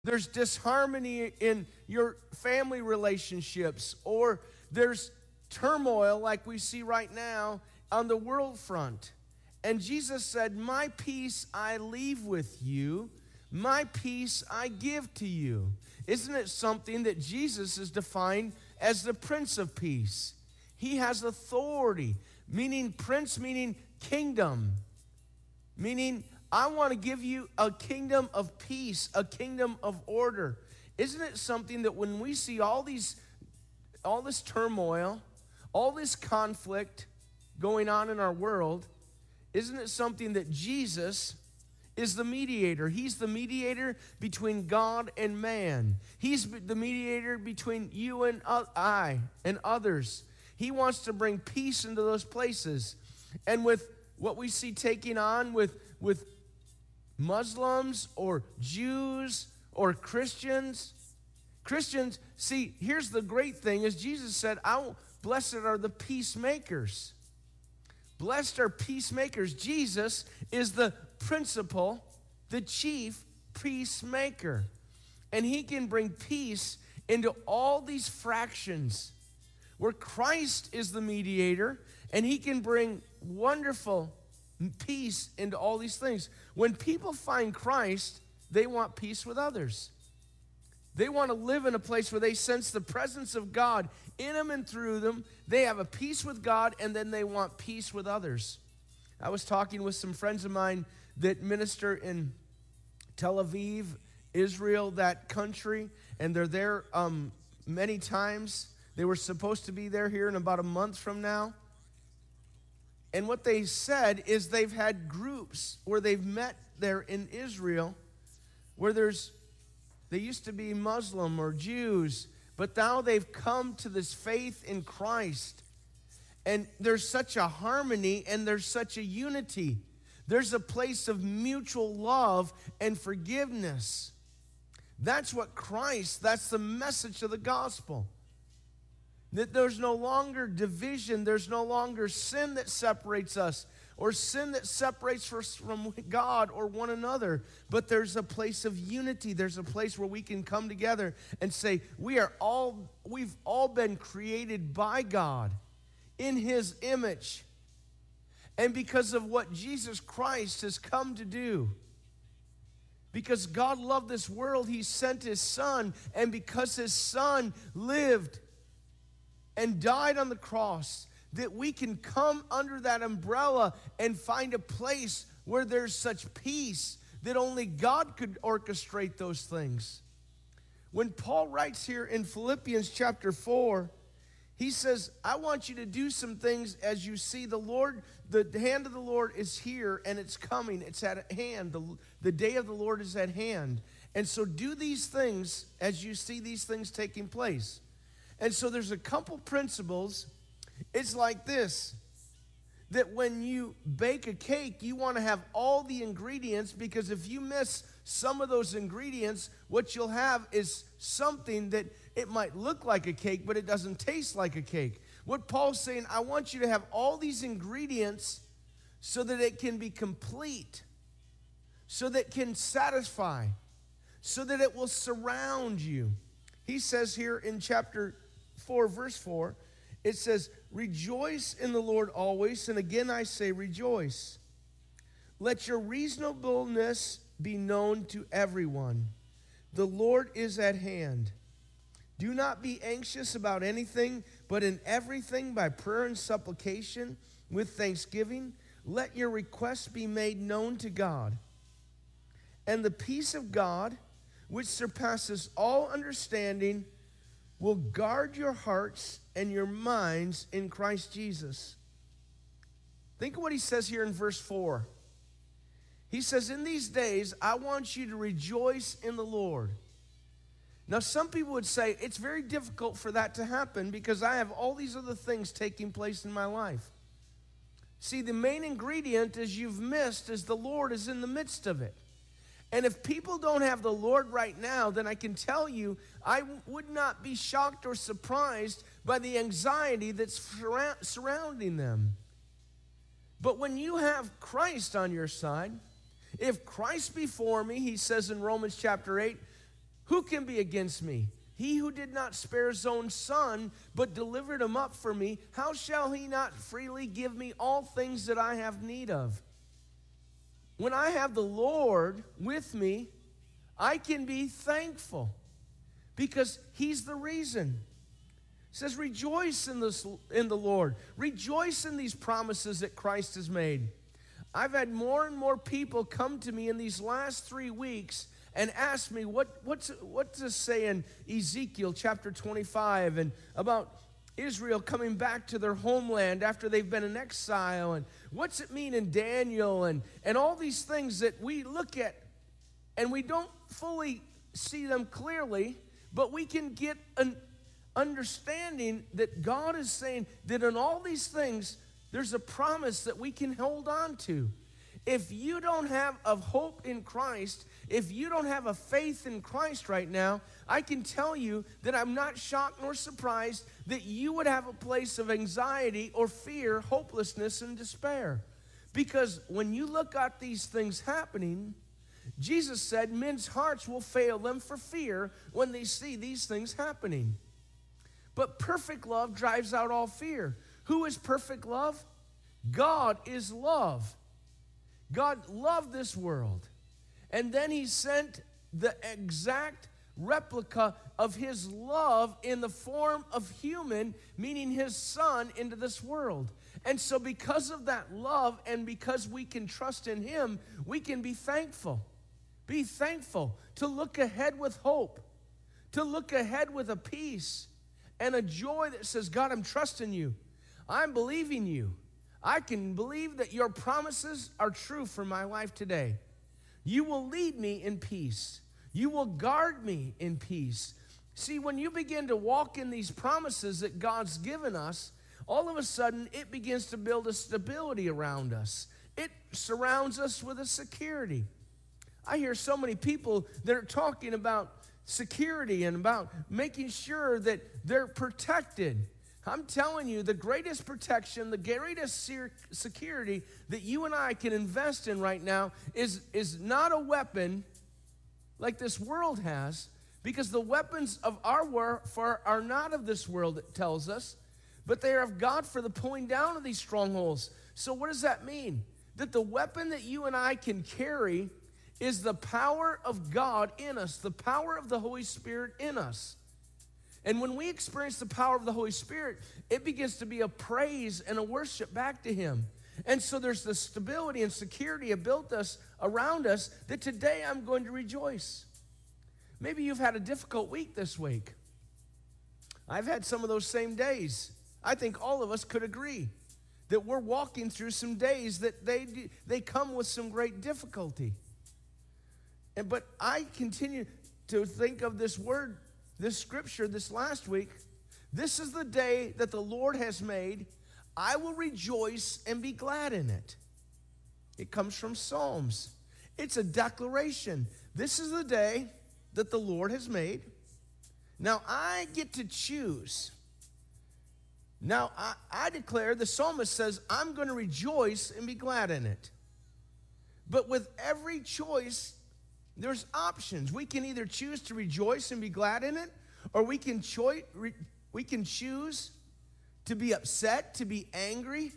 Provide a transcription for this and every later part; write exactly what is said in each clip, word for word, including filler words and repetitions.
There's disharmony in your family relationships, or there's turmoil like we see right now on the world front. And Jesus said, my peace I leave with you, my peace I give to you. Isn't it something that Jesus is defined as the Prince of Peace? He has authority, meaning prince, meaning kingdom, meaning I want to give you a kingdom of peace, a kingdom of order. Isn't it something that when we see all these, all this turmoil, all this conflict going on in our world, isn't it something that Jesus is the mediator? He's the mediator between God and man. He's the mediator between you and I and others. He wants to bring peace into those places. And with what we see taking on with, with Muslims or Jews or Christians, Christians, see, here's the great thing is Jesus said, I, blessed are the peacemakers. Blessed are peacemakers. Jesus is the principal, the chief peacemaker. And he can bring peace into all these fractions where Christ is the mediator, and he can bring wonderful peace into all these things. When people find Christ, they want peace with others. They want to live in a place where they sense the presence of God in them and through them. They have a peace with God, and then they want peace with others. I was talking with some friends of mine that minister in Tel Aviv, Israel, that country, and they're there um, many times. They were supposed to be there here in about a month from now. And what they said is they've had groups where they've met there in Israel where there's, they used to be Muslim or Jews, but now they've come to this faith in Christ. And there's such a harmony and there's such a unity. There's a place of mutual love and forgiveness. That's what Christ, that's the message of the gospel. That there's no longer division, there's no longer sin that separates us or sin that separates us from God or one another, but there's a place of unity. There's a place where we can come together and say, we are all, we've all been created by God in his image. And because of what Jesus Christ has come to do, because God loved this world, he sent his son, and because his son lived and died on the cross, that we can come under that umbrella and find a place where there's such peace that only God could orchestrate those things. When Paul writes here in Philippians chapter four, he says, I want you to do some things as you see the Lord, the hand of the Lord is here and it's coming, it's at hand, the, the day of the Lord is at hand. And so do these things as you see these things taking place. And so there's a couple principles. It's like this, that when you bake a cake, you want to have all the ingredients, because if you miss some of those ingredients, what you'll have is something that it might look like a cake, but it doesn't taste like a cake. What Paul's saying, I want you to have all these ingredients so that it can be complete, so that it can satisfy, so that it will surround you. He says here in chapter four, verse four, it says, rejoice in the Lord always, and again I say rejoice. Let your reasonableness be known to everyone. The Lord is at hand. Do not be anxious about anything, but in everything by prayer and supplication with thanksgiving, let your requests be made known to God. And the peace of God, which surpasses all understanding, will guard your hearts and your minds in Christ Jesus. Think of what he says here in verse four. He says, in these days, I want you to rejoice in the Lord. Now, some people would say, it's very difficult for that to happen because I have all these other things taking place in my life. See, the main ingredient is you've missed is the Lord is in the midst of it. And if people don't have the Lord right now, then I can tell you, I would not be shocked or surprised by the anxiety that's surrounding them. But when you have Christ on your side, if Christ before me, he says in Romans chapter eight, Who can be against me? He who did not spare his own son, but delivered him up for me, how shall he not freely give me all things that I have need of? When I have the Lord with me, I can be thankful because he's the reason. It says, rejoice in this in the Lord. Rejoice in these promises that Christ has made. I've had more and more people come to me in these last three weeks and ask me, what, what's, what's this say in Ezekiel chapter twenty-five and about Israel coming back to their homeland after they've been in exile, and what's it mean in Daniel, and, and all these things that we look at and we don't fully see them clearly, but we can get an understanding that God is saying that in all these things, there's a promise that we can hold on to. If you don't have a hope in Christ, if you don't have a faith in Christ right now, I can tell you that I'm not shocked nor surprised that you would have a place of anxiety or fear, hopelessness, and despair. Because when you look at these things happening, Jesus said men's hearts will fail them for fear when they see these things happening. But perfect love drives out all fear. Who is perfect love? God is love. God loved this world. And then he sent the exact replica of his love in the form of human, meaning his son, into this world. And so because of that love and because we can trust in him, we can be thankful. Be thankful to look ahead with hope, to look ahead with a peace and a joy that says, God, I'm trusting you. I'm believing you. I can believe that your promises are true for my life today. You will lead me in peace. You will guard me in peace. See, when you begin to walk in these promises that God's given us, all of a sudden it begins to build a stability around us. It surrounds us with a security. I hear so many people that are talking about security and about making sure that they're protected. I'm telling you, the greatest protection, the greatest security that you and I can invest in right now is, is not a weapon like this world has, because the weapons of our warfare are not of this world, it tells us, but they are of God for the pulling down of these strongholds. So what does that mean? That the weapon that you and I can carry is the power of God in us, the power of the Holy Spirit in us. And when we experience the power of the Holy Spirit, it begins to be a praise and a worship back to him. And so there's the stability and security built us around us that today I'm going to rejoice. Maybe you've had a difficult week this week. I've had some of those same days. I think all of us could agree that we're walking through some days that they, they come with some great difficulty. And but I continue to think of this word, this scripture this last week. This is the day that the Lord has made. I will rejoice and be glad in it. It comes from Psalms. It's a declaration. This is the day that the Lord has made. Now I get to choose. Now I, I declare, the psalmist says, I'm going to rejoice and be glad in it. But with every choice, there's options. We can either choose to rejoice and be glad in it, or we can choi- re- we can choose to be upset, to be angry,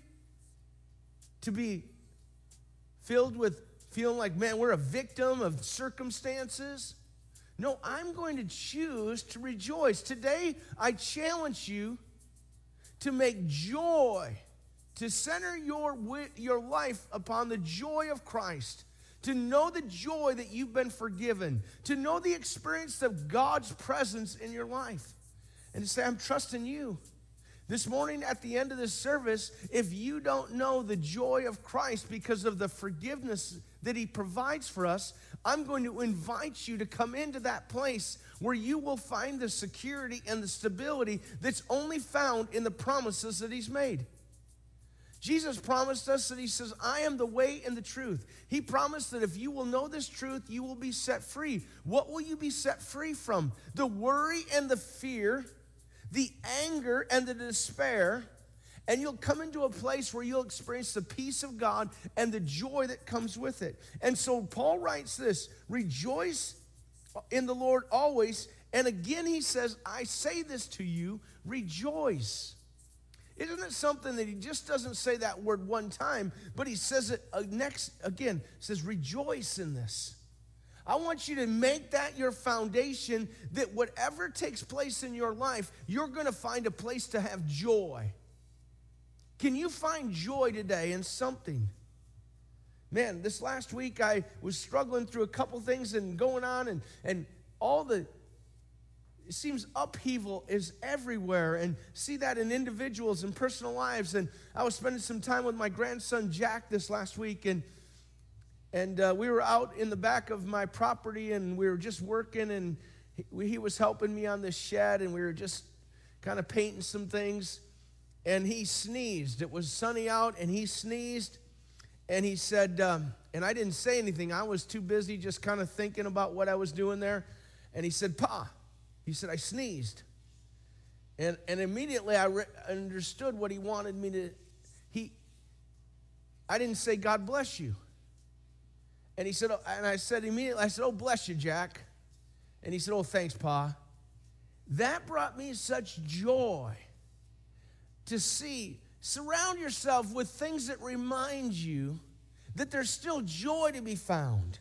to be filled with feeling like, man, we're a victim of circumstances. No, I'm going to choose to rejoice. Today, I challenge you to make joy, to center your, your life upon the joy of Christ. To know the joy that you've been forgiven, to know the experience of God's presence in your life, and to say, I'm trusting you. This morning at the end of this service, if you don't know the joy of Christ because of the forgiveness that he provides for us, I'm going to invite you to come into that place where you will find the security and the stability that's only found in the promises that he's made. Jesus promised us that he says, I am the way and the truth. He promised that if you will know this truth, you will be set free. What will you be set free from? The worry and the fear, the anger and the despair, and you'll come into a place where you'll experience the peace of God and the joy that comes with it. And so Paul writes this, rejoice in the Lord always. And again he says, I say this to you, rejoice. Isn't it something that he just doesn't say that word one time, but he says it next, again, says rejoice in this. I want you to make that your foundation, that whatever takes place in your life, you're going to find a place to have joy. Can you find joy today in something? Man, this last week I was struggling through a couple things and going on, and, and all the, it seems upheaval is everywhere, and see that in individuals and personal lives. And I was spending some time with my grandson Jack this last week, and And uh, we were out in the back of my property, and we were just working, and he, he was helping me on this shed, and we were just kind of painting some things, and he sneezed. It was sunny out, and he sneezed, and he said, um, and I didn't say anything. I was too busy just kind of thinking about what I was doing there, and he said, Pa, he said, I sneezed. And, and immediately I re- understood what he wanted me to, he, I didn't say, God bless you. And he said, oh, and I said immediately, I said, oh, bless you, Jack. And he said, oh, thanks, Pa. That brought me such joy to see. Surround yourself with things that remind you that there's still joy to be found.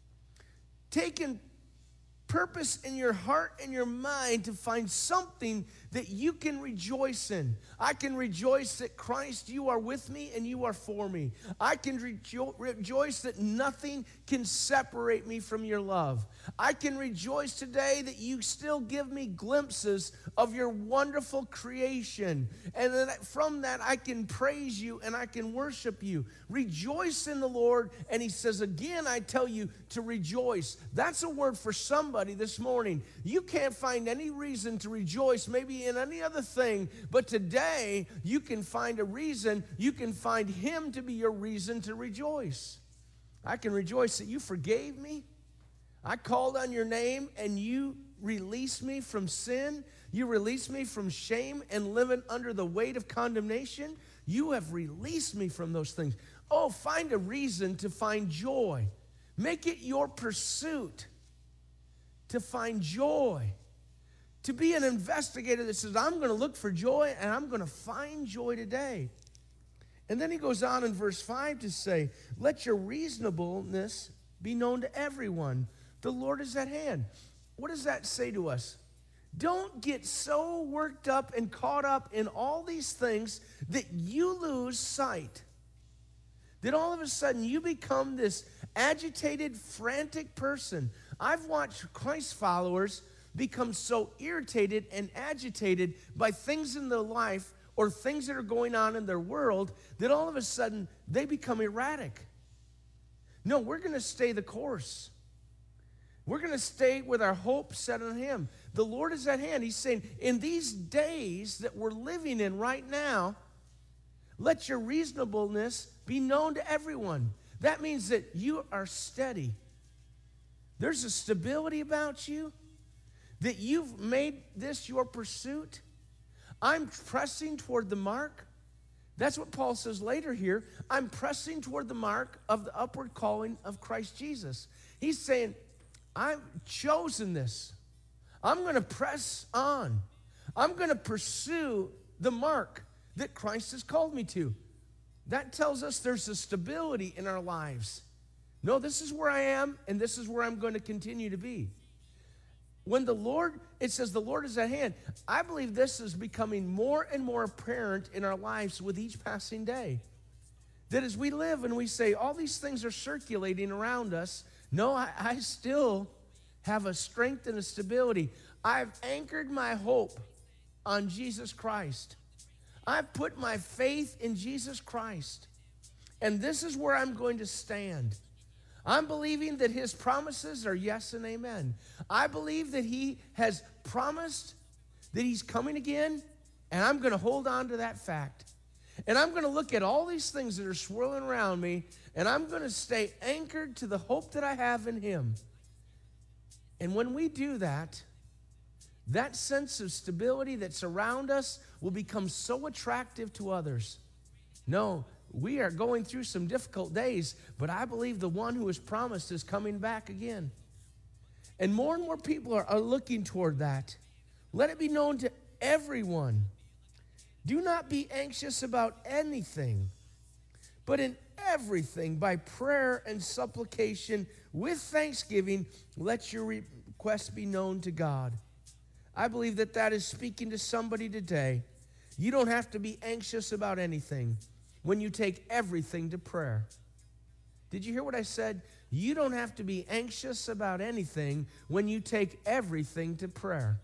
Taking purpose in your heart and your mind to find something that you can rejoice in. I can rejoice that Christ, you are with me and you are for me. I can rejo- rejoice that nothing can separate me from your love. I can rejoice today that you still give me glimpses of your wonderful creation. And that from that I can praise you and I can worship you. Rejoice in the Lord. And he says, again, I tell you to rejoice. That's a word for somebody this morning. You can't find any reason to rejoice, maybe in any other thing, but today you can find a reason. You can find him to be your reason to rejoice. I can rejoice that you forgave me. I called on your name and you released me from sin. You released me from shame and living under the weight of condemnation. You have released me from those things. Oh, find a reason to find joy. Make it your pursuit to find joy. To be an investigator that says, I'm going to look for joy and I'm going to find joy today. And then he goes on in verse five to say, let your reasonableness be known to everyone. The Lord is at hand. What does that say to us? Don't get so worked up and caught up in all these things that you lose sight. That all of a sudden you become this agitated, frantic person. I've watched Christ followers become so irritated and agitated by things in their life or things that are going on in their world that all of a sudden they become erratic. No, we're going to stay the course. We're going to stay with our hope set on him. The Lord is at hand. He's saying, in these days that we're living in right now, let your reasonableness be known to everyone. That means that you are steady. There's a stability about you, that you've made this your pursuit. I'm pressing toward the mark. That's what Paul says later here. I'm pressing toward the mark of the upward calling of Christ Jesus. He's saying, I've chosen this. I'm going to press on. I'm going to pursue the mark that Christ has called me to. That tells us there's a stability in our lives. No, this is where I am, and this is where I'm going to continue to be. When the Lord, it says the Lord is at hand, I believe this is becoming more and more apparent in our lives with each passing day. That as we live and we say, all these things are circulating around us, no, I, I still have a strength and a stability. I've anchored my hope on Jesus Christ. I've put my faith in Jesus Christ. And this is where I'm going to stand. I'm believing that his promises are yes and amen. I believe that he has promised that he's coming again, and I'm going to hold on to that fact. And I'm going to look at all these things that are swirling around me, and I'm going to stay anchored to the hope that I have in him. And when we do that, that sense of stability that's around us will become so attractive to others. No, we are going through some difficult days, but I believe the one who has promised is coming back again. And more and more people are, are looking toward that. Let it be known to everyone. Do not be anxious about anything, but in everything, by prayer and supplication, with thanksgiving, let your requests be known to God. I believe that that is speaking to somebody today. You don't have to be anxious about anything when you take everything to prayer. Did you hear what I said? You don't have to be anxious about anything when you take everything to prayer.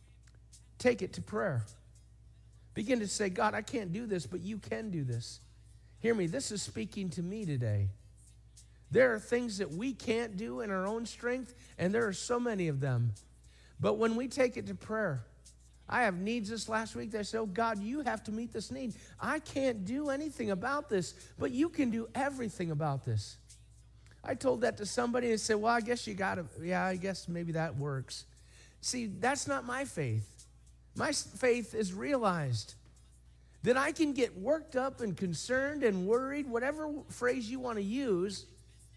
Take it to prayer. Begin to say, God, I can't do this, but you can do this. Hear me, this is speaking to me today. There are things that we can't do in our own strength, and there are so many of them. But when we take it to prayer, I have needs this last week that I said, oh, God, you have to meet this need. I can't do anything about this, but you can do everything about this. I told that to somebody and said, well, I guess you got to, yeah, I guess maybe that works. See, that's not my faith. My faith is realized that I can get worked up and concerned and worried, whatever phrase you want to use,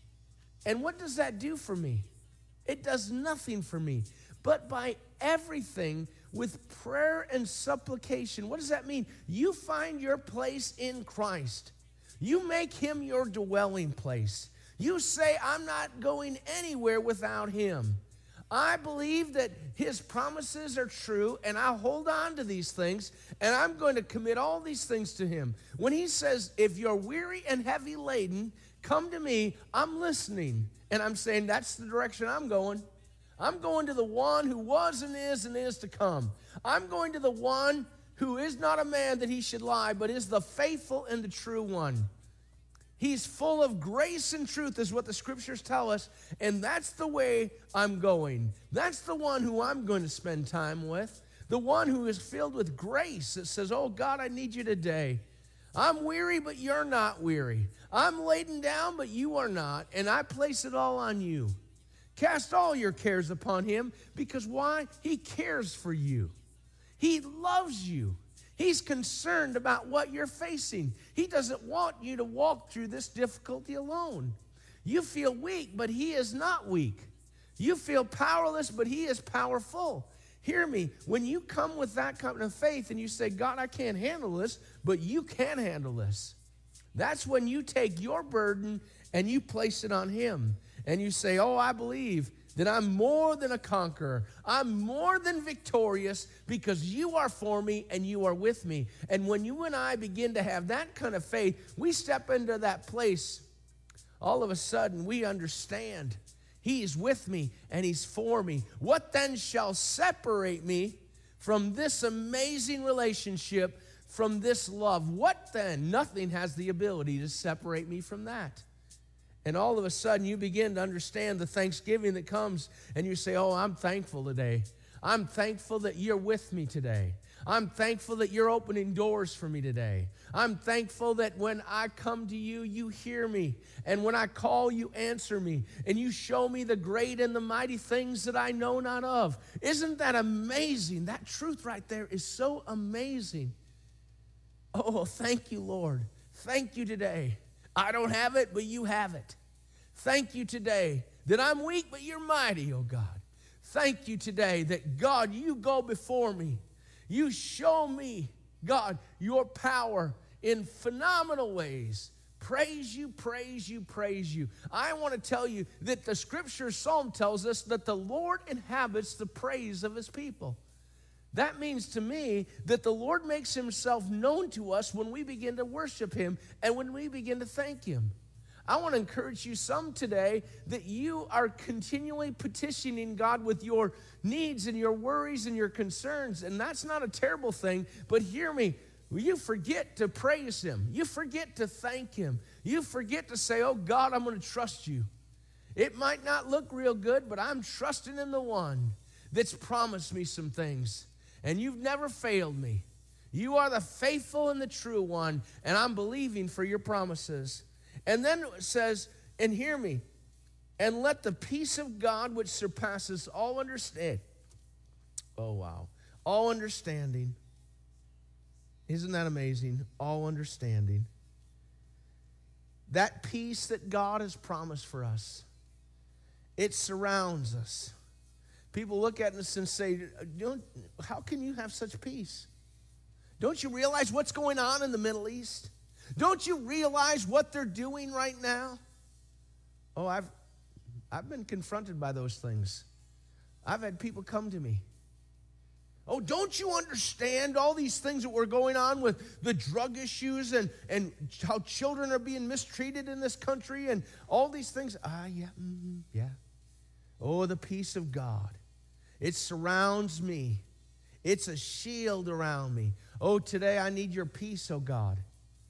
and what does that do for me? It does nothing for me. But by everything, with prayer and supplication, what does that mean? You find your place in Christ. You make him your dwelling place. You say, I'm not going anywhere without him. I believe that his promises are true, and I hold on to these things, and I'm going to commit all these things to him. When he says, if you're weary and heavy laden, come to me, I'm listening. And I'm saying, that's the direction I'm going. I'm going to the one who was and is and is to come. I'm going to the one who is not a man that he should lie, but is the faithful and the true one. He's full of grace and truth is what the scriptures tell us, and that's the way I'm going. That's the one who I'm going to spend time with, the one who is filled with grace that says, oh, God, I need you today. I'm weary, but you're not weary. I'm laden down, but you are not, and I place it all on you. Cast all your cares upon him, because why? He cares for you. He loves you. He's concerned about what you're facing. He doesn't want you to walk through this difficulty alone. You feel weak, but he is not weak. You feel powerless, but he is powerful. Hear me, when you come with that kind of faith and you say, God, I can't handle this, but you can handle this. That's when you take your burden and you place it on him. And you say, oh, I believe that I'm more than a conqueror. I'm more than victorious because you are for me and you are with me. And when you and I begin to have that kind of faith, we step into that place. All of a sudden, we understand he is with me and he's for me. What then shall separate me from this amazing relationship, from this love? What then? Nothing has the ability to separate me from that. And all of a sudden, you begin to understand the thanksgiving that comes, and you say, oh, I'm thankful today. I'm thankful that you're with me today. I'm thankful that you're opening doors for me today. I'm thankful that when I come to you, you hear me. And when I call, you answer me. And you show me the great and the mighty things that I know not of. Isn't that amazing? That truth right there is so amazing. Oh, thank you, Lord. Thank you today. I don't have it, but you have it. Thank you today that I'm weak, but you're mighty, oh God. Thank you today that, God, you go before me. You show me, God, your power in phenomenal ways. Praise you, praise you, praise you. I want to tell you that the scripture psalm tells us that the Lord inhabits the praise of his people. That means to me that the Lord makes himself known to us when we begin to worship him and when we begin to thank him. I want to encourage you some today that you are continually petitioning God with your needs and your worries and your concerns, and that's not a terrible thing, but hear me, you forget to praise him. You forget to thank him. You forget to say, oh God, I'm going to trust you. It might not look real good, but I'm trusting in the one that's promised me some things, and you've never failed me. You are the faithful and the true one, and I'm believing for your promises. And then it says, and hear me, and let the peace of God which surpasses all understanding, oh wow, all understanding, isn't that amazing? All understanding. That peace that God has promised for us, it surrounds us. People look at us and say, Don't, how can you have such peace? Don't you realize what's going on in the Middle East? Don't you realize what they're doing right now? Oh, I've, I've been confronted by those things. I've had people come to me. Oh, don't you understand all these things that were going on with the drug issues and, and how children are being mistreated in this country and all these things? Ah, yeah, mm-hmm, yeah. Oh, the peace of God. It surrounds me. It's a shield around me. Oh, today I need your peace, oh God.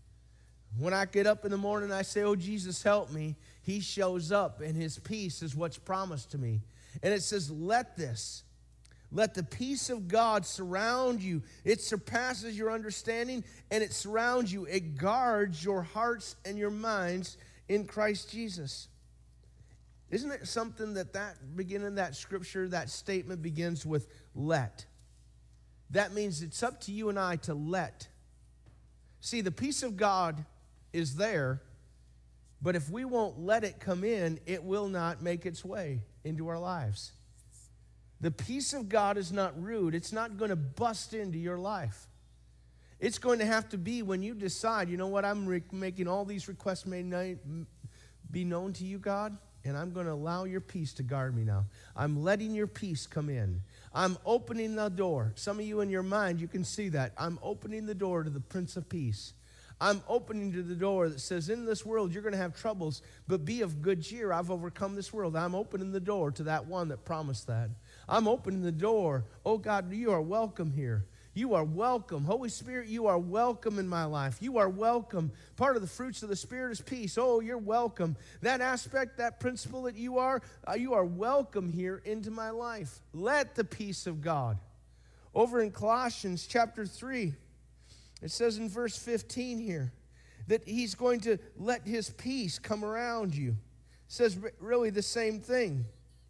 When I get up in the morning, I say, oh, Jesus, help me. He shows up, and his peace is what's promised to me. And it says, let this. Let the peace of God surround you. It surpasses your understanding, and it surrounds you. It guards your hearts and your minds in Christ Jesus. Isn't it something that that beginning, that scripture, that statement begins with let? That means it's up to you and I to let. See, the peace of God is there, but if we won't let it come in, it will not make its way into our lives. The peace of God is not rude. It's not going to bust into your life. It's going to have to be when you decide, you know what, I'm re- making all these requests may not be known to you, God, and I'm going to allow your peace to guard me now. I'm letting your peace come in. I'm opening the door. Some of you in your mind, you can see that. I'm opening the door to the Prince of Peace. I'm opening to the door that says, in this world, you're going to have troubles, but be of good cheer. I've overcome this world. I'm opening the door to that one that promised that. I'm opening the door. Oh, God, you are welcome here. You are welcome. Holy Spirit, you are welcome in my life. You are welcome. Part of the fruits of the Spirit is peace. Oh, you're welcome. That aspect, that principle that you are, uh, you are welcome here into my life. Let the peace of God. Over in Colossians chapter three, it says in verse fifteen here that he's going to let his peace come around you. It says really the same thing.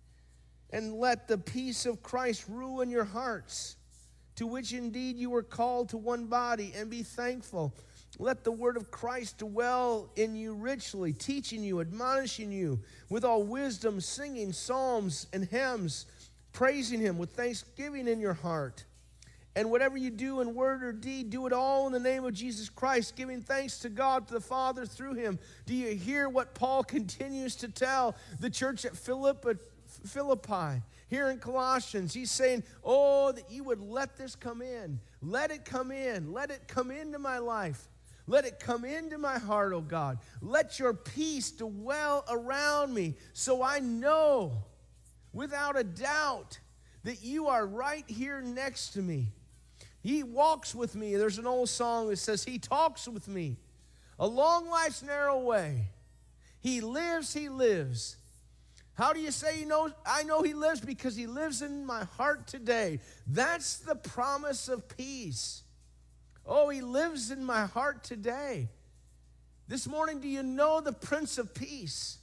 And let the peace of Christ rule in your hearts, to which indeed you were called to one body, and be thankful. Let the word of Christ dwell in you richly, teaching you, admonishing you with all wisdom, singing psalms and hymns, praising him with thanksgiving in your heart. And whatever you do in word or deed, do it all in the name of Jesus Christ, giving thanks to God the Father through him. Do you hear what Paul continues to tell the church at Philippi? Philippi, here in Colossians, he's saying, oh, that you would let this come in. Let it come in. Let it come into my life. Let it come into my heart, oh God. Let your peace dwell around me so I know without a doubt that you are right here next to me. He walks with me. There's an old song that says, he talks with me along life's narrow way. He lives, he lives. How do you say he knows? I know he lives because he lives in my heart today. That's the promise of peace. Oh, he lives in my heart today. This morning, do you know the Prince of Peace?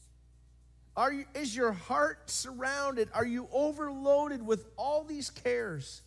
Are you, is your heart surrounded? Are you overloaded with all these cares?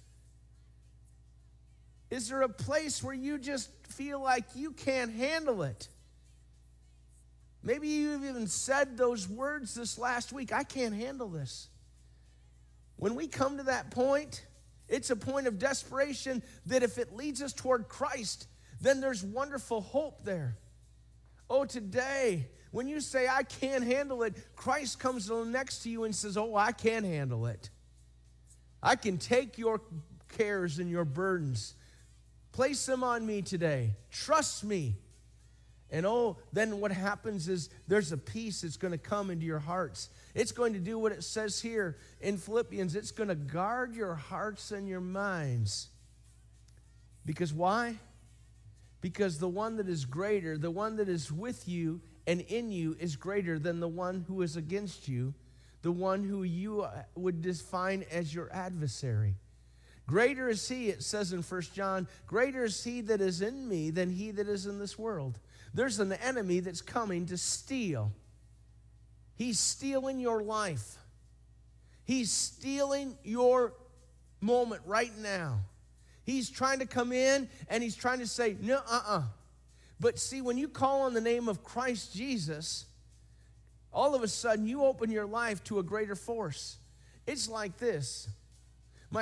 Is there a place where you just feel like you can't handle it? Maybe you've even said those words this last week, I can't handle this. When we come to that point, it's a point of desperation that if it leads us toward Christ, then there's wonderful hope there. Oh, today, when you say, I can't handle it, Christ comes next to you and says, oh, I can handle it. I can take your cares and your burdens. Place them on me today. Trust me. And oh, then what happens is there's a peace that's going to come into your hearts. It's going to do what it says here in Philippians. It's going to guard your hearts and your minds. Because why? Because the one that is greater, the one that is with you and in you is greater than the one who is against you, the one who you would define as your adversary. Greater is he, it says in First John, greater is he that is in me than he that is in this world. There's an enemy that's coming to steal. He's stealing your life. He's stealing your moment right now. He's trying to come in and he's trying to say, no, uh-uh. But see, when you call on the name of Christ Jesus, all of a sudden you open your life to a greater force. It's like this. My,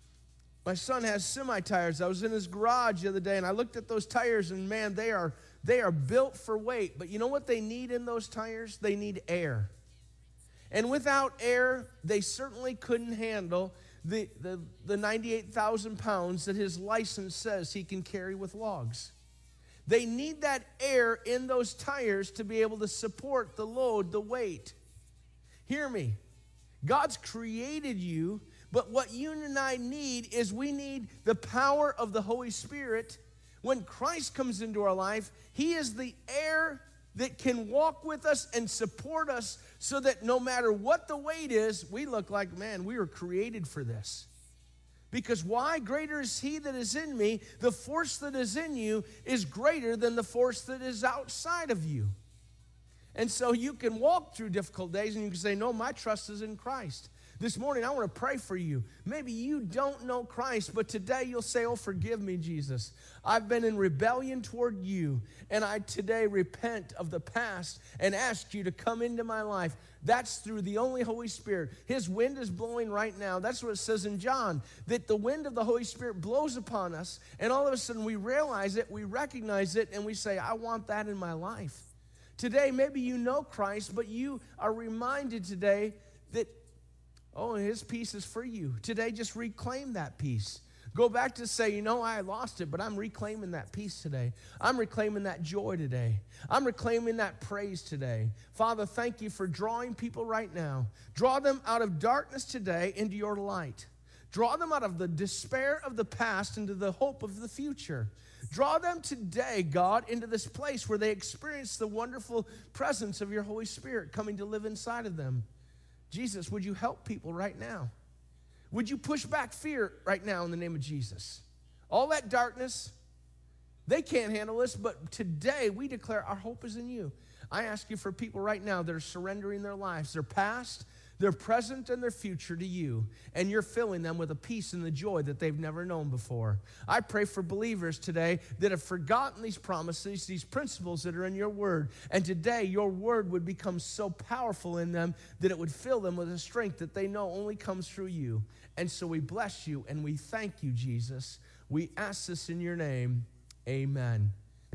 my son has semi-tires. I was in his garage the other day, and I looked at those tires, and man, they are, they are built for weight. But you know what they need in those tires? They need air. And without air, they certainly couldn't handle the, the, the ninety-eight thousand pounds that his license says he can carry with logs. They need that air in those tires to be able to support the load, the weight. Hear me. God's created you, but what you and I need is we need the power of the Holy Spirit. When Christ comes into our life, he is the air that can walk with us and support us so that no matter what the weight is, we look like, man, we were created for this. Because why? Greater is he that is in me. The force that is in you is greater than the force that is outside of you. And so you can walk through difficult days and you can say, no, my trust is in Christ. This morning, I want to pray for you. Maybe you don't know Christ, but today you'll say, oh, forgive me, Jesus. I've been in rebellion toward you, and I today repent of the past and ask you to come into my life. That's through the only Holy Spirit. His wind is blowing right now. That's what it says in John, that the wind of the Holy Spirit blows upon us, and all of a sudden we realize it, we recognize it, and we say, I want that in my life. Today, maybe you know Christ, but you are reminded today that, oh, his peace is for you. Today, just reclaim that peace. Go back to say, you know, I lost it, but I'm reclaiming that peace today. I'm reclaiming that joy today. I'm reclaiming that praise today. Father, thank you for drawing people right now. Draw them out of darkness today into your light. Draw them out of the despair of the past into the hope of the future. Draw them today, God, into this place where they experience the wonderful presence of your Holy Spirit coming to live inside of them. Jesus, would you help people right now? Would you push back fear right now in the name of Jesus? All that darkness, they can't handle this, but today we declare our hope is in you. I ask you for people right now that are surrendering their lives, their past, their present, and their future to you, and you're filling them with a peace and the joy that they've never known before. I pray for believers today that have forgotten these promises, these principles that are in your word, and today your word would become so powerful in them that it would fill them with a strength that they know only comes through you. And so we bless you and we thank you, Jesus. We ask this in your name. Amen.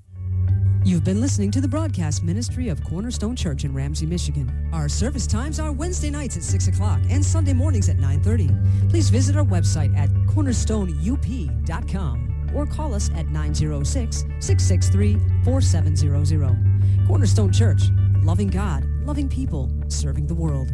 You've been listening to the broadcast ministry of Cornerstone Church in Ramsey, Michigan. Our service times are Wednesday nights at six o'clock and Sunday mornings at nine thirty. Please visit our website at cornerstone u p dot com or call us at nine oh six, six six three, four seven zero zero. Cornerstone Church, loving God, loving people, serving the world.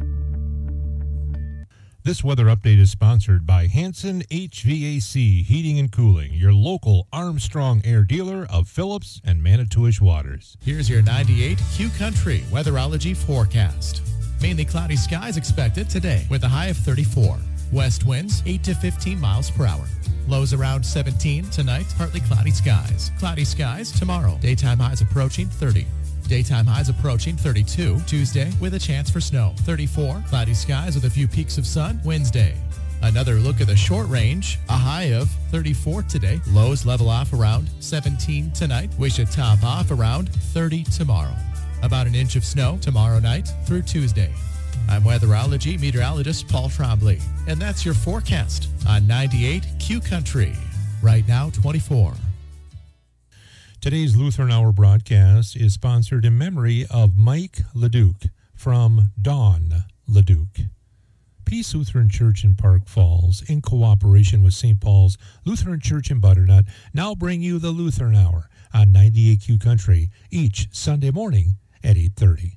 This weather update is sponsored by Hanson H V A C Heating and Cooling, your local Armstrong Air dealer of Phillips and Manitowish Waters. Here's your ninety-eight Q Country weatherology forecast. Mainly cloudy skies expected today with a high of thirty-four. West winds eight to fifteen miles per hour. Lows around seventeen tonight, partly cloudy skies. Cloudy skies tomorrow. Daytime highs approaching thirty. Daytime highs approaching thirty-two. Tuesday with a chance for snow. thirty-four. Cloudy skies with a few peaks of sun. Wednesday. Another look at the short range. A high of thirty-four today. Lows level off around seventeen tonight. We should top off around thirty tomorrow. About an inch of snow tomorrow night through Tuesday. I'm weatherology meteorologist Paul Trombley. And that's your forecast on ninety-eight Q Country. Right now, twenty-four. Today's Lutheran Hour broadcast is sponsored in memory of Mike Leduc from Dawn Leduc. Peace Lutheran Church in Park Falls, in cooperation with Saint Paul's Lutheran Church in Butternut, now bring you the Lutheran Hour on ninety-eight Q Country each Sunday morning at eight thirty.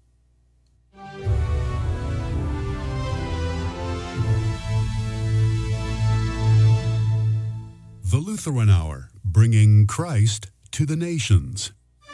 The Lutheran Hour, bringing Christ to the nations.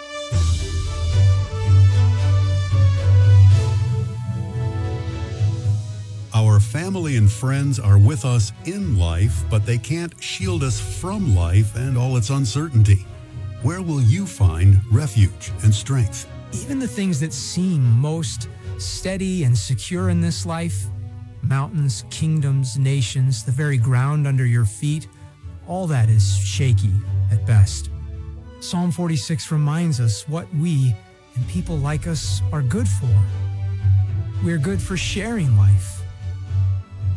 Our family and friends are with us in life, but they can't shield us from life and all its uncertainty. Where will you find refuge and strength? Even the things that seem most steady and secure in this life, mountains, kingdoms, nations, the very ground under your feet, all that is shaky at best. Psalm forty-six reminds us what we and people like us are good for. We're good for sharing life,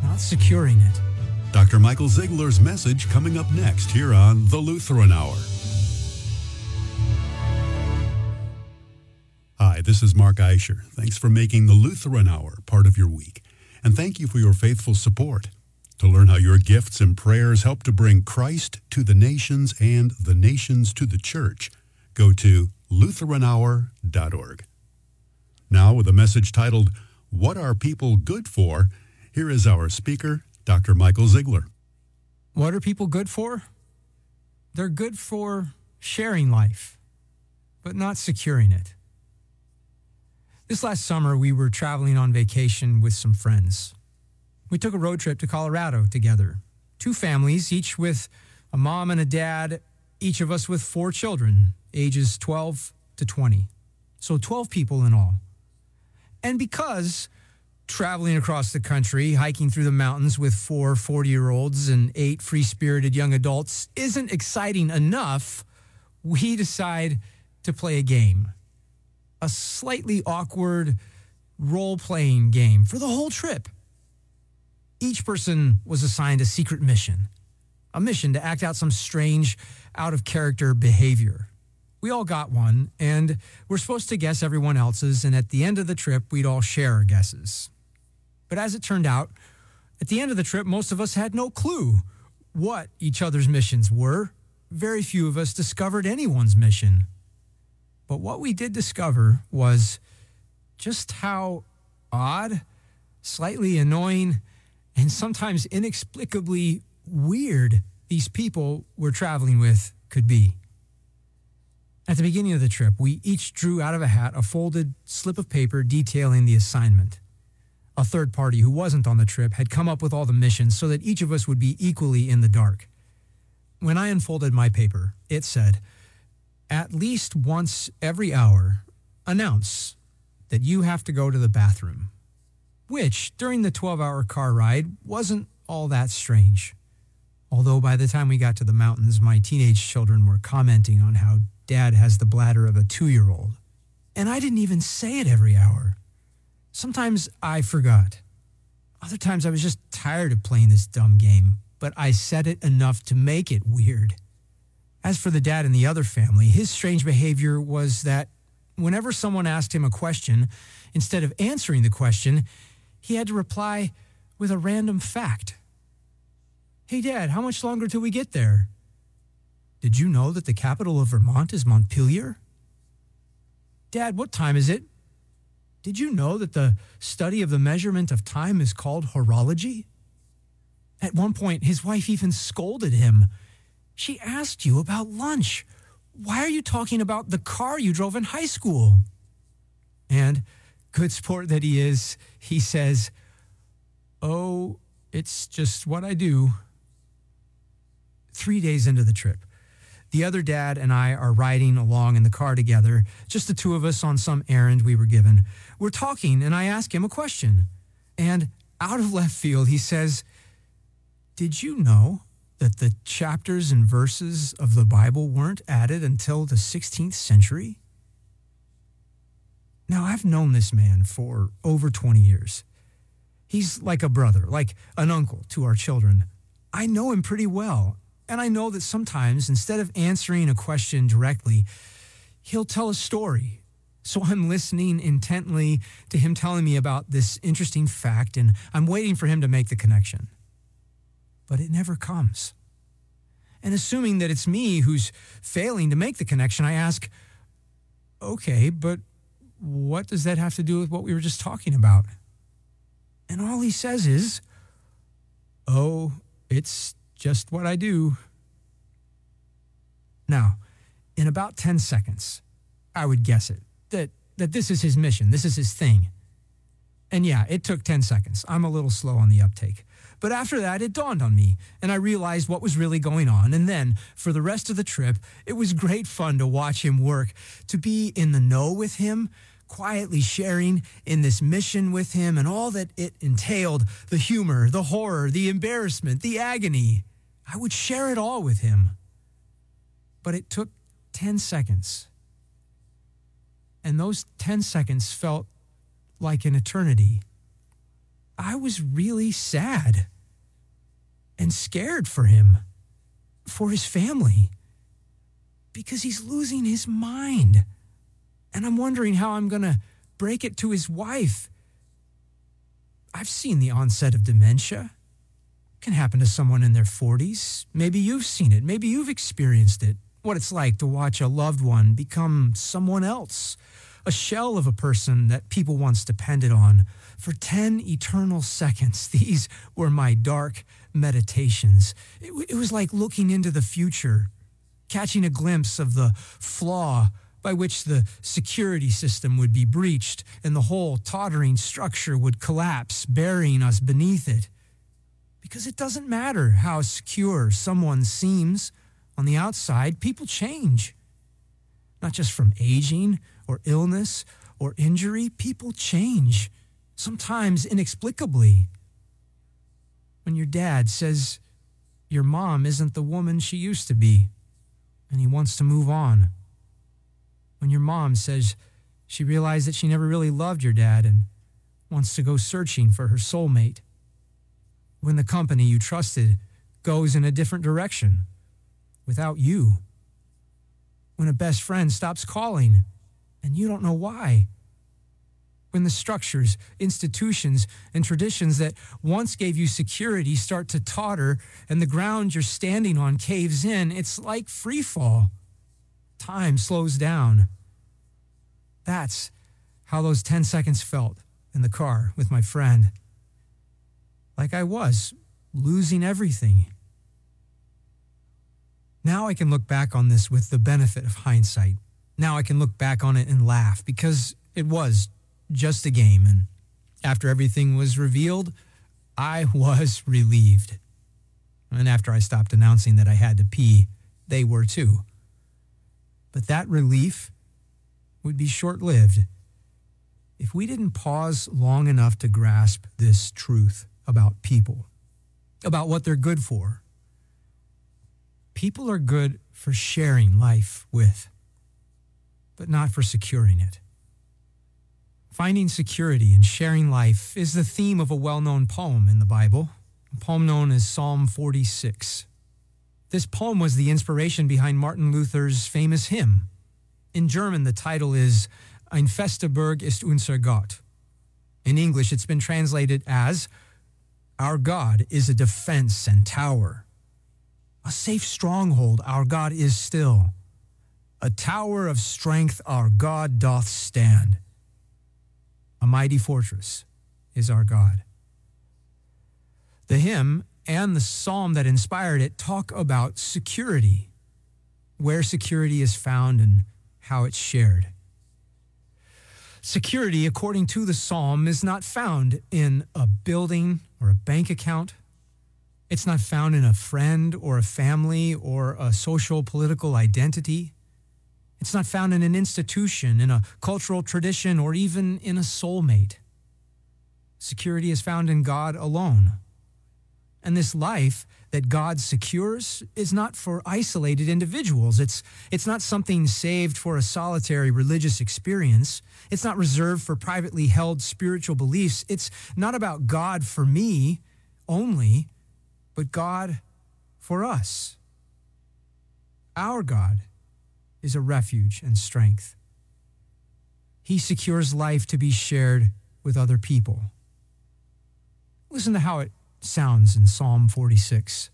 not securing it. Doctor Michael Ziegler's message coming up next here on The Lutheran Hour. Hi, this is Mark Eicher. Thanks for making the Lutheran Hour part of your week. And thank you for your faithful support. To learn how your gifts and prayers help to bring Christ to the nations and the nations to the church, go to lutheran hour dot org. Now, with a message titled, What Are People Good For? Here is our speaker, Doctor Michael Ziegler. What are people good for? They're good for sharing life, but not securing it. This last summer, we were traveling on vacation with some friends. We took a road trip to Colorado together. Two families, each with a mom and a dad, each of us with four children, ages twelve to twenty. So twelve people in all. And because traveling across the country, hiking through the mountains with four forty-year-olds and eight free-spirited young adults isn't exciting enough, we decide to play a game. A slightly awkward role-playing game for the whole trip. Each person was assigned a secret mission, a mission to act out some strange, out-of-character behavior. We all got one, and we're supposed to guess everyone else's, and at the end of the trip, we'd all share our guesses. But as it turned out, at the end of the trip, most of us had no clue what each other's missions were. Very few of us discovered anyone's mission. But what we did discover was just how odd, slightly annoying, and sometimes inexplicably weird these people we're traveling with could be. At the beginning of the trip, we each drew out of a hat a folded slip of paper detailing the assignment. A third party who wasn't on the trip had come up with all the missions so that each of us would be equally in the dark. When I unfolded my paper, it said, at least once every hour, announce that you have to go to the bathroom, which, during the twelve-hour car ride, wasn't all that strange. Although by the time we got to the mountains, my teenage children were commenting on how Dad has the bladder of a two-year-old. And I didn't even say it every hour. Sometimes I forgot. Other times I was just tired of playing this dumb game, but I said it enough to make it weird. As for the dad in the other family, his strange behavior was that whenever someone asked him a question, instead of answering the question, he had to reply with a random fact. Hey, Dad, how much longer till we get there? Did you know that the capital of Vermont is Montpelier? Dad, what time is it? Did you know that the study of the measurement of time is called horology? At one point, his wife even scolded him. She asked you about lunch. Why are you talking about the car you drove in high school? And, good sport that he is, he says, oh, it's just what I do. Three days into the trip, the other dad and I are riding along in the car together, just the two of us on some errand we were given. We're talking, and I ask him a question. And out of left field, he says, did you know that the chapters and verses of the Bible weren't added until the sixteenth century? Now, I've known this man for over twenty years. He's like a brother, like an uncle to our children. I know him pretty well, and I know that sometimes, instead of answering a question directly, he'll tell a story. So I'm listening intently to him telling me about this interesting fact, and I'm waiting for him to make the connection. But it never comes. And assuming that it's me who's failing to make the connection, I ask, okay, but what does that have to do with what we were just talking about? And all he says is, oh, it's just what I do. Now, in about ten seconds, I would guess it, that, that this is his mission, this is his thing. And yeah, it took ten seconds. I'm a little slow on the uptake. But after that, it dawned on me, and I realized what was really going on. And then, for the rest of the trip, it was great fun to watch him work, to be in the know with him, quietly sharing in this mission with him and all that it entailed, the humor, the horror, the embarrassment, the agony. I would share it all with him. But it took ten seconds. And those ten seconds felt like an eternity. I was really sad and scared for him, for his family, because he's losing his mind. And I'm wondering how I'm going to break it to his wife. I've seen the onset of dementia. It can happen to someone in their forties. Maybe you've seen it. Maybe you've experienced it. What it's like to watch a loved one become someone else, a shell of a person that people once depended on. For ten eternal seconds, these were my dark meditations. It, it was like looking into the future, catching a glimpse of the flaw by which the security system would be breached and the whole tottering structure would collapse, burying us beneath it. Because it doesn't matter how secure someone seems on the outside, people change. Not just from aging or illness or injury, people change, sometimes inexplicably. When your dad says your mom isn't the woman she used to be and he wants to move on. When your mom says she realized that she never really loved your dad and wants to go searching for her soulmate. When the company you trusted goes in a different direction without you. When a best friend stops calling and you don't know why. When the structures, institutions, and traditions that once gave you security start to totter and the ground you're standing on caves in, it's like free fall. Time slows down. That's how those ten seconds felt in the car with my friend. Like I was losing everything. Now I can look back on this with the benefit of hindsight. Now I can look back on it and laugh because it was just a game. And after everything was revealed, I was relieved. And after I stopped announcing that I had to pee, they were too. But that relief would be short-lived if we didn't pause long enough to grasp this truth about people, about what they're good for. People are good for sharing life with, but not for securing it. Finding security and sharing life is the theme of a well-known poem in the Bible, a poem known as Psalm forty-six. This poem was the inspiration behind Martin Luther's famous hymn. In German, the title is Ein fester Burg ist unser Gott. In English, it's been translated as Our God is a defense and tower. A safe stronghold our God is still. A tower of strength our God doth stand. A mighty fortress is our God. The hymn and the psalm that inspired it talk about security, where security is found and how it's shared. Security, according to the psalm, is not found in a building or a bank account. It's not found in a friend or a family or a social political identity. It's not found in an institution, in a cultural tradition, or even in a soulmate. Security is found in God alone. And this life that God secures is not for isolated individuals. It's, it's not something saved for a solitary religious experience. It's not reserved for privately held spiritual beliefs. It's not about God for me only, but God for us. Our God is a refuge and strength. He secures life to be shared with other people. Listen to how it sounds in Psalm forty-six.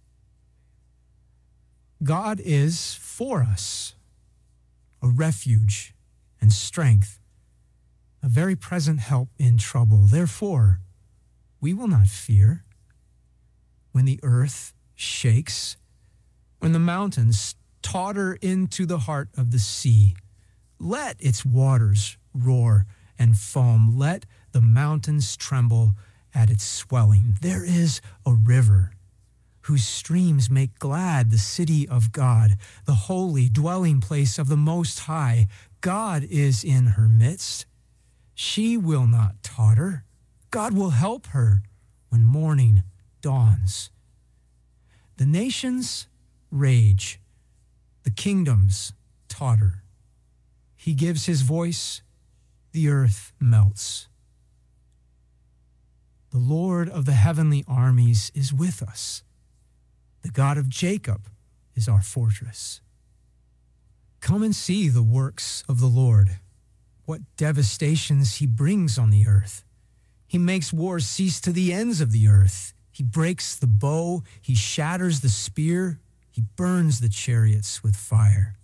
God is for us, a refuge and strength, a very present help in trouble. Therefore, we will not fear when the earth shakes, when the mountains totter into the heart of the sea. Let its waters roar and foam. Let the mountains tremble at its swelling. There is a river whose streams make glad the city of God, the holy dwelling place of the Most High. God is in her midst. She will not totter. God will help her when morning dawns. The nations rage. The kingdoms totter. He gives his voice. The earth melts. The Lord of the heavenly armies is with us. The God of Jacob is our fortress. Come and see the works of the Lord, what devastations he brings on the earth. He makes wars cease to the ends of the earth. He breaks the bow, he shatters the spear, he burns the chariots with fire.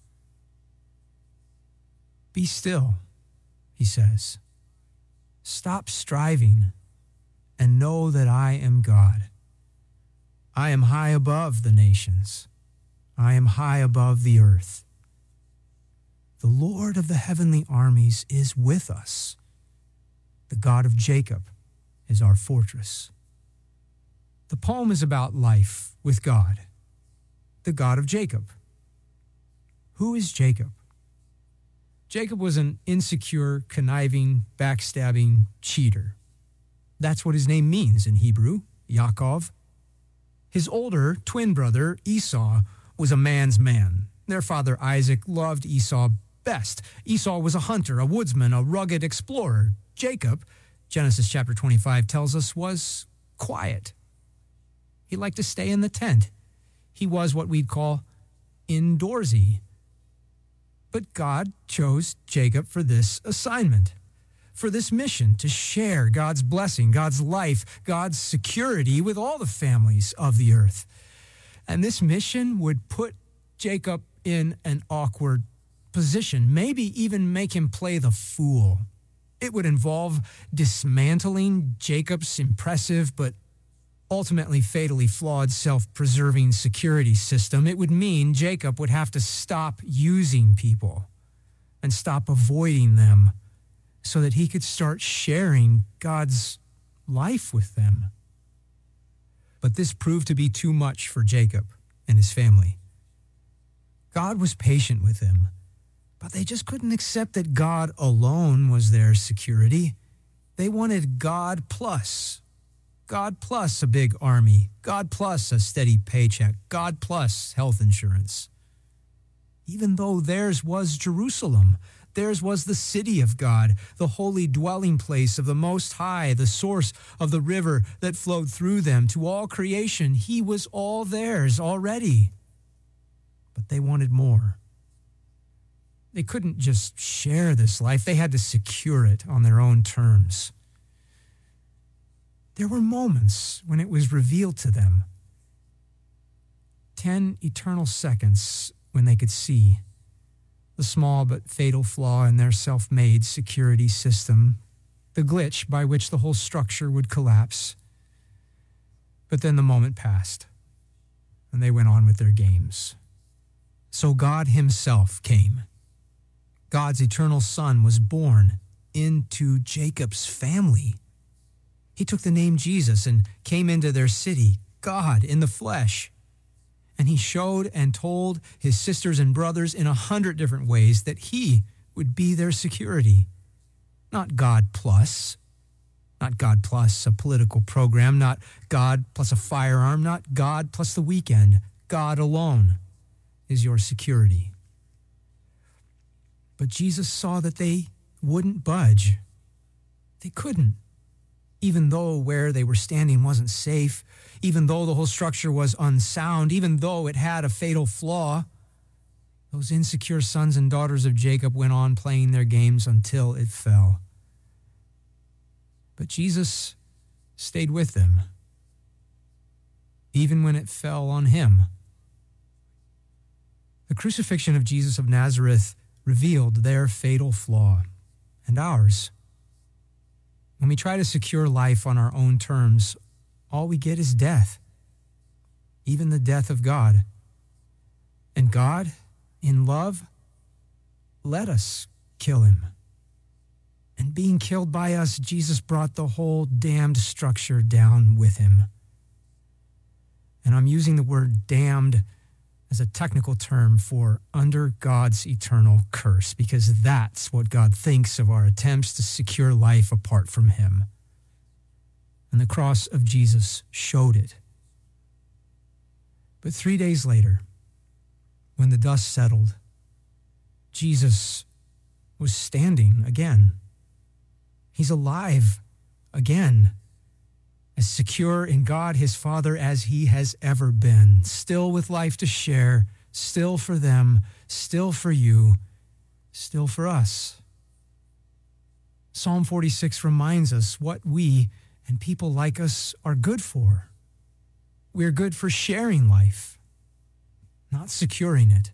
Be still, he says. Stop striving and know that I am God. I am high above the nations. I am high above the earth. The Lord of the heavenly armies is with us. The God of Jacob is our fortress. The poem is about life with God, the God of Jacob. Who is Jacob? Jacob was an insecure, conniving, backstabbing cheater. That's what his name means in Hebrew, Yaakov. His older twin brother, Esau, was a man's man. Their father, Isaac, loved Esau best. Esau was a hunter, a woodsman, a rugged explorer. Jacob, Genesis chapter twenty-five tells us, was quiet. He liked to stay in the tent. He was what we'd call indoorsy. But God chose Jacob for this assignment, for this mission to share God's blessing, God's life, God's security with all the families of the earth. And this mission would put Jacob in an awkward position, maybe even make him play the fool. It would involve dismantling Jacob's impressive but ultimately fatally flawed self-preserving security system. It would mean Jacob would have to stop using people and stop avoiding them so that he could start sharing God's life with them. But this proved to be too much for Jacob and his family. God was patient with him, but they just couldn't accept that God alone was their security. They wanted God plus. God plus a big army. God plus a steady paycheck. God plus health insurance. Even though theirs was Jerusalem, theirs was the city of God, the holy dwelling place of the Most High, the source of the river that flowed through them to all creation. He was all theirs already. But they wanted more. They couldn't just share this life. They had to secure it on their own terms. There were moments when it was revealed to them, ten eternal seconds when they could see the small but fatal flaw in their self-made security system, the glitch by which the whole structure would collapse. But then the moment passed, and they went on with their games. So God himself came. God's eternal Son was born into Jacob's family. He took the name Jesus and came into their city, God in the flesh. And he showed and told his sisters and brothers in a hundred different ways that he would be their security. Not God plus, not God plus a political program, not God plus a firearm, not God plus the weekend. God alone is your security. But Jesus saw that they wouldn't budge. They couldn't. Even though where they were standing wasn't safe, even though the whole structure was unsound, even though it had a fatal flaw, those insecure sons and daughters of Jacob went on playing their games until it fell. But Jesus stayed with them, even when it fell on him. The crucifixion of Jesus of Nazareth revealed their fatal flaw and ours. When we try to secure life on our own terms, all we get is death, even the death of God. And God, in love, let us kill him. And being killed by us, Jesus brought the whole damned structure down with him. And I'm using the word damned as a technical term for under God's eternal curse, because that's what God thinks of our attempts to secure life apart from him. And the cross of Jesus showed it. But three days later, when the dust settled, Jesus was standing again. He's alive again. as secure in God his Father as he has ever been, still with life to share, still for them, still for you, still for us. Psalm forty-six reminds us what we and people like us are good for. We're good for sharing life, not securing it.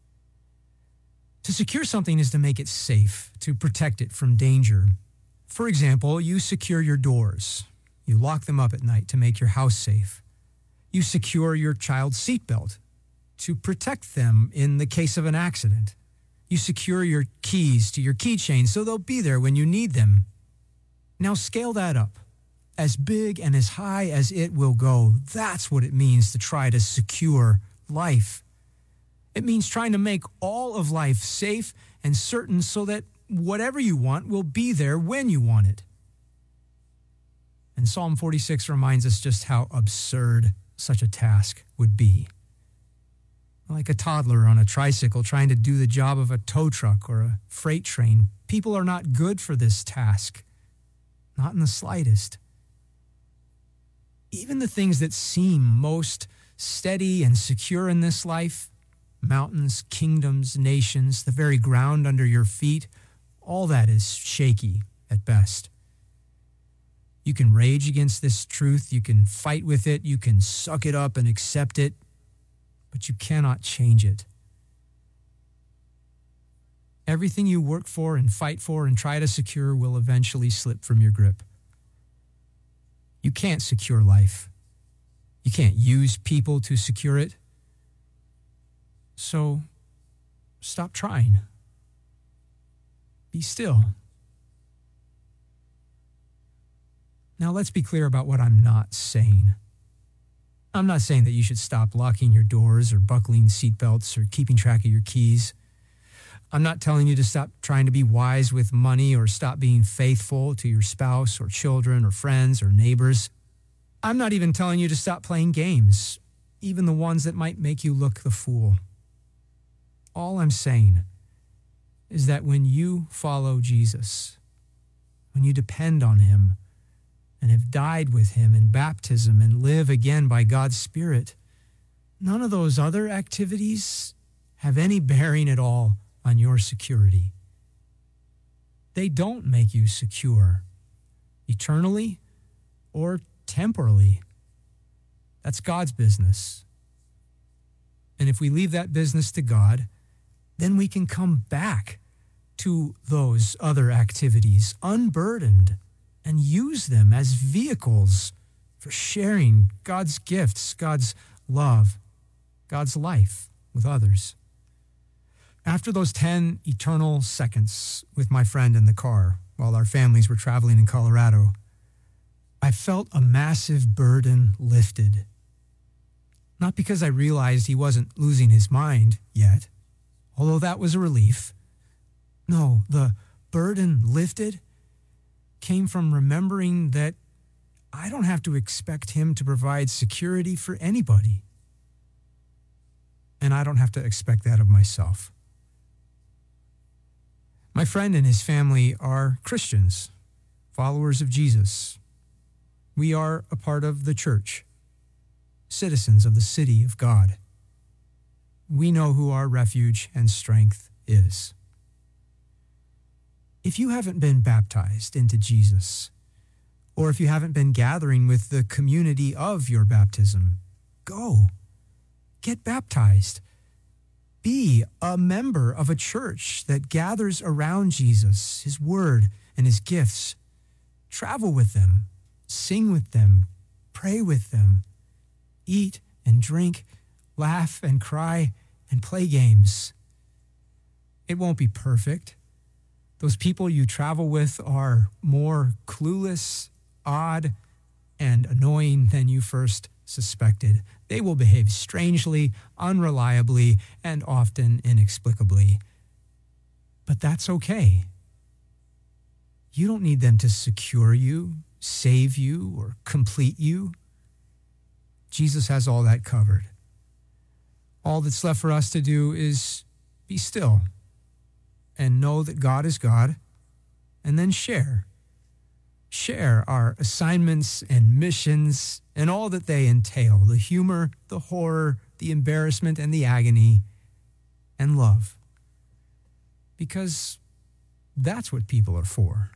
To secure something is to make it safe, to protect it from danger. For example, you secure your doors. You lock them up at night to make your house safe. You secure your child's seatbelt to protect them in the case of an accident. You secure your keys to your keychain so they'll be there when you need them. Now scale that up. As big and as high as it will go, that's what it means to try to secure life. It means trying to make all of life safe and certain so that whatever you want will be there when you want it. And Psalm forty-six reminds us just how absurd such a task would be. Like a toddler on a tricycle trying to do the job of a tow truck or a freight train, people are not good for this task. Not in the slightest. Even the things that seem most steady and secure in this life, mountains, kingdoms, nations, the very ground under your feet, all that is shaky at best. You can rage against this truth, you can fight with it, you can suck it up and accept it, but you cannot change it. Everything you work for and fight for and try to secure will eventually slip from your grip. You can't secure life. You can't use people to secure it. So stop trying. Be still. Now let's be clear about what I'm not saying. I'm not saying that you should stop locking your doors or buckling seatbelts or keeping track of your keys. I'm not telling you to stop trying to be wise with money or stop being faithful to your spouse or children or friends or neighbors. I'm not even telling you to stop playing games, even the ones that might make you look the fool. All I'm saying is that when you follow Jesus, when you depend on him and have died with him in baptism and live again by God's Spirit, none of those other activities have any bearing at all on your security. They don't make you secure, eternally or temporally. That's God's business. And if we leave that business to God, then we can come back to those other activities unburdened and use them as vehicles for sharing God's gifts, God's love, God's life with others. After those ten eternal seconds with my friend in the car while our families were traveling in Colorado, I felt a massive burden lifted. Not because I realized he wasn't losing his mind yet, although that was a relief. No, the burden lifted came from remembering that I don't have to expect him to provide security for anybody. And I don't have to expect that of myself. My friend and his family are Christians, followers of Jesus. We are a part of the church, citizens of the city of God. We know who our refuge and strength is. If you haven't been baptized into Jesus, or if you haven't been gathering with the community of your baptism, go. Get baptized. Be a member of a church that gathers around Jesus, his word, and his gifts. Travel with them, sing with them, pray with them, eat and drink, laugh and cry, and play games. It won't be perfect. Those people you travel with are more clueless, odd, and annoying than you first suspected. They will behave strangely, unreliably, and often inexplicably. But that's okay. You don't need them to secure you, save you, or complete you. Jesus has all that covered. All that's left for us to do is be still and know that God is God, and then share. share our assignments and missions and all that they entail, the humor, the horror, the embarrassment, and the agony, and love. Because that's what people are for.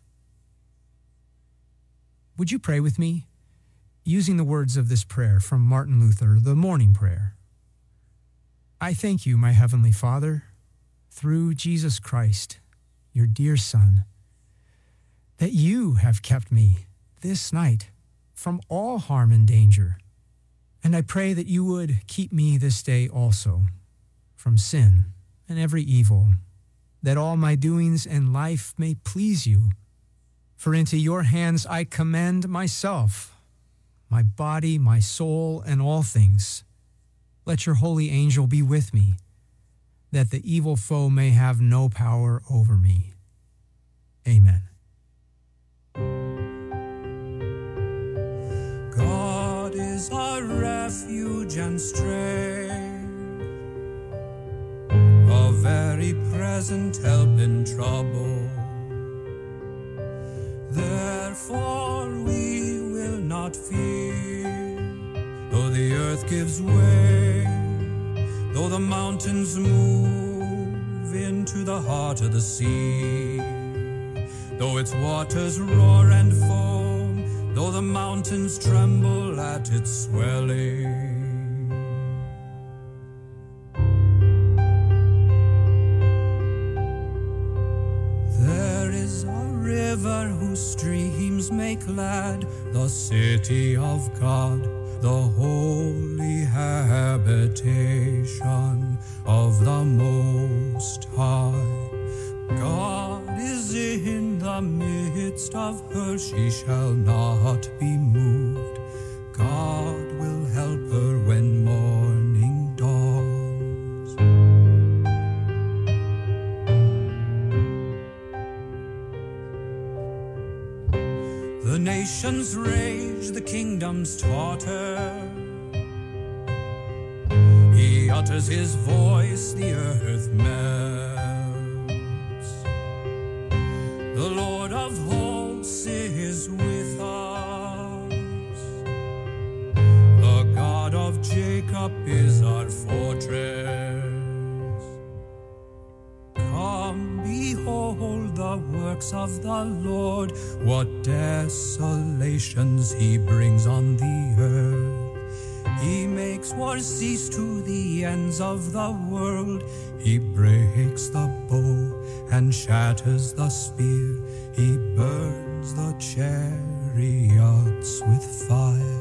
Would you pray with me, using the words of this prayer from Martin Luther, the morning prayer? I thank you, my heavenly Father, through Jesus Christ, your dear Son, that you have kept me this night from all harm and danger. And I pray that you would keep me this day also from sin and every evil, that all my doings and life may please you. For into your hands I commend myself, my body, my soul, and all things. Let your holy angel be with me, that the evil foe may have no power over me. Amen. God is our refuge and strength, a very present help in trouble. Therefore we will not fear, though the earth gives way, though the mountains move into the heart of the sea, though its waters roar and foam, though the mountains tremble at its swelling. There is a river whose streams make glad the city of God, the holy habitation of the Most High. God is in the midst of her, she shall not be moved. God will help her when morning dawns. The nations rage, the kingdoms totter. He utters his voice, the earth melts. The Lord of hosts is with us. The God of Jacob is our fortress. Come, behold the works of the Lord, what desolations he brings on the earth. He makes war cease to the ends of the world. He breaks the bow and shatters the spear. He burns the chariots with fire.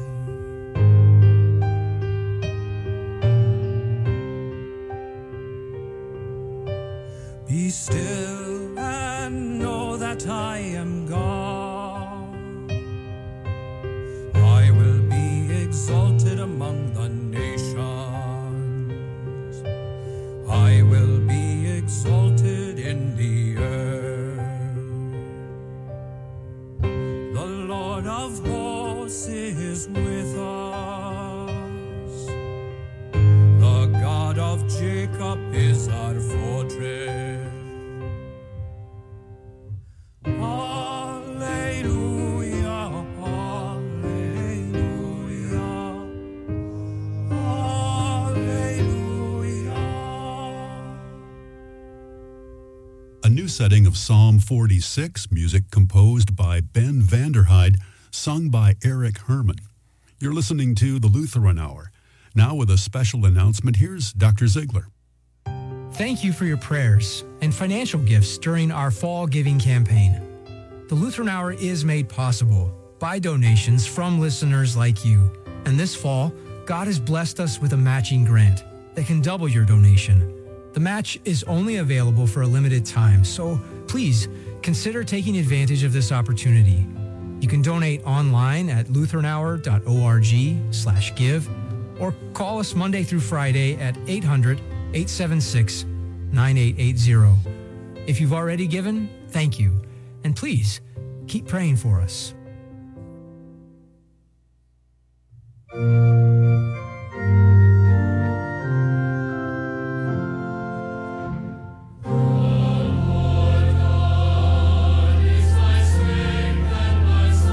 Be still and know that I am God. I will be exalted among the nations. I will be exalted in the earth. The Lord of hosts is with us. The God of Jacob is our fortress. Hallelujah, hallelujah, hallelujah. A new setting of Psalm forty-six, music composed by Ben Vanderhyde, sung by Eric Herman. You're listening to the Lutheran Hour. Now with a special announcement, here's Doctor Ziegler. Thank you for your prayers and financial gifts during our fall giving campaign. The Lutheran Hour is made possible by donations from listeners like you. And this fall, God has blessed us with a matching grant that can double your donation. The match is only available for a limited time, so please consider taking advantage of this opportunity. You can donate online at lutheran hour dot org slash give or call us Monday through Friday at eight hundred, eight seven six, nine eight eight zero. If you've already given, thank you. And please, keep praying for us. Lord God is my strength and my song.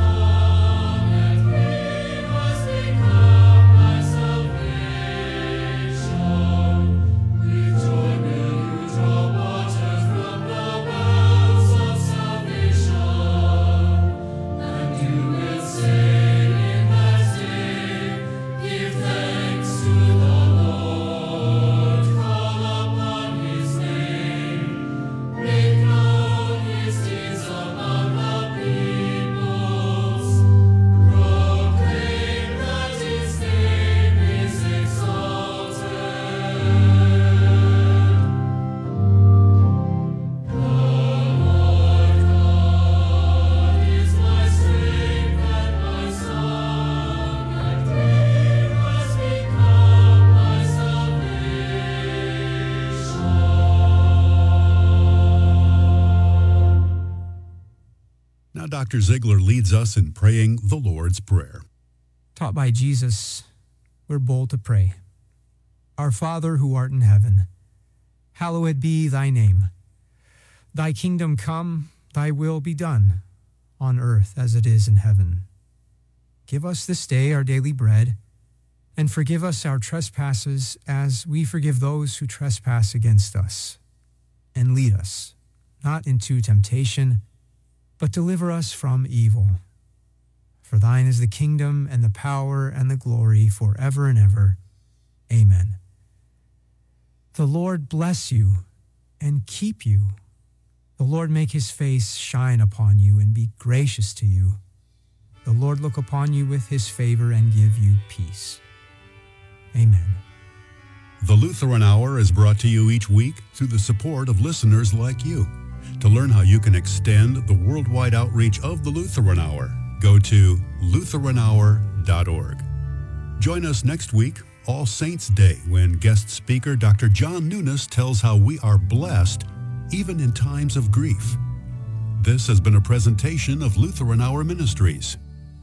Doctor Ziegler leads us in praying the Lord's Prayer. Taught by Jesus, we're bold to pray. Our Father who art in heaven, hallowed be thy name. Thy kingdom come, thy will be done, on earth as it is in heaven. Give us this day our daily bread, and forgive us our trespasses as we forgive those who trespass against us. And lead us not into temptation, but deliver us from evil. For thine is the kingdom and the power and the glory forever and ever. Amen. The Lord bless you and keep you. The Lord make his face shine upon you and be gracious to you. The Lord look upon you with his favor and give you peace. Amen. The Lutheran Hour is brought to you each week through the support of listeners like you. To learn how you can extend the worldwide outreach of the Lutheran Hour, go to lutheran hour dot org. Join us next week, All Saints' Day, when guest speaker Doctor John Nunes tells how we are blessed even in times of grief. This has been a presentation of Lutheran Hour Ministries.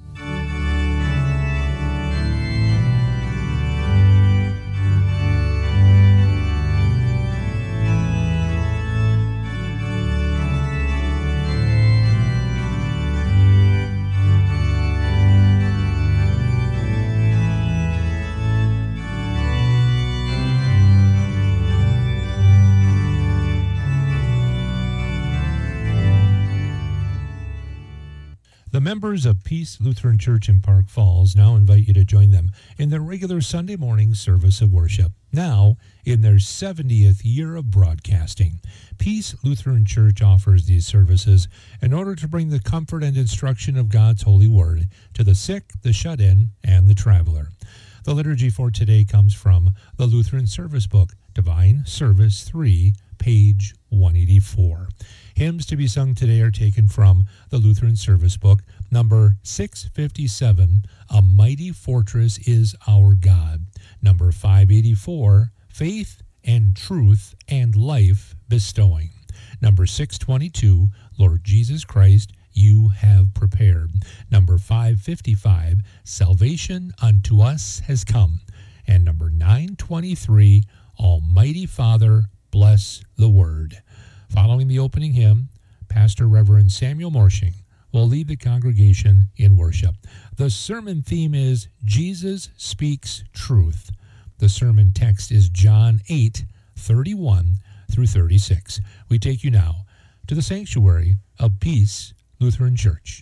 The members of Peace Lutheran Church in Park Falls now invite you to join them in their regular Sunday morning service of worship. Now, in their seventieth year of broadcasting, Peace Lutheran Church offers these services in order to bring the comfort and instruction of God's holy word to the sick, the shut-in, and the traveler. The liturgy for today comes from the Lutheran Service Book, Divine Service three, page one eighty-four. Hymns to be sung today are taken from the Lutheran Service Book, number six fifty-seven, A Mighty Fortress is Our God, number five eighty-four, Faith and Truth and Life Bestowing, number six twenty-two, Lord Jesus Christ, You Have Prepared, number five fifty-five, Salvation Unto Us Has Come, and number nine twenty-three, Almighty Father, Bless the Word. Following the opening hymn, Pastor Reverend Samuel Morshing will lead the congregation in worship. The sermon theme is Jesus Speaks Truth. The sermon text is John eight, thirty-one through thirty-six. We take you now to the sanctuary of Peace Lutheran Church.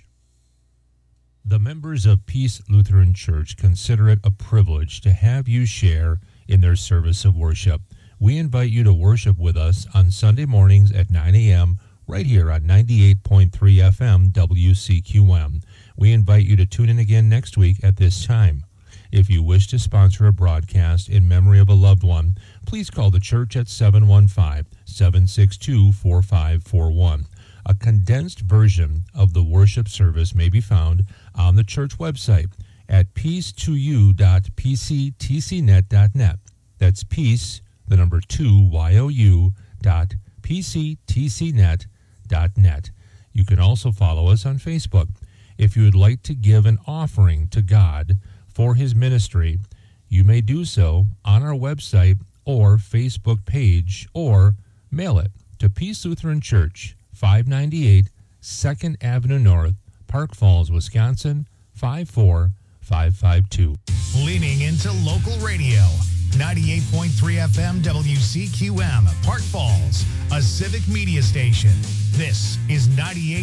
The members of Peace Lutheran Church consider it a privilege to have you share in their service of worship. We invite you to worship with us on Sunday mornings at nine a.m. right here on ninety-eight point three F M W C Q M. We invite you to tune in again next week at this time. If you wish to sponsor a broadcast in memory of a loved one, please call the church at seven one five, seven six two, four five four one. A condensed version of the worship service may be found on the church website at peace two u dot p c t c net dot net. That's peace, the number two, Y O U, dot P C T C net dot net. You can also follow us on Facebook. If you would like to give an offering to God for his ministry, you may do so on our website or Facebook page, or mail it to Peace Lutheran Church, five ninety-eight second Avenue North, Park Falls, Wisconsin, five four five five two. Leaning into local radio. ninety-eight point three F M W C Q M, Park Falls, a civic media station. This is ninety-eight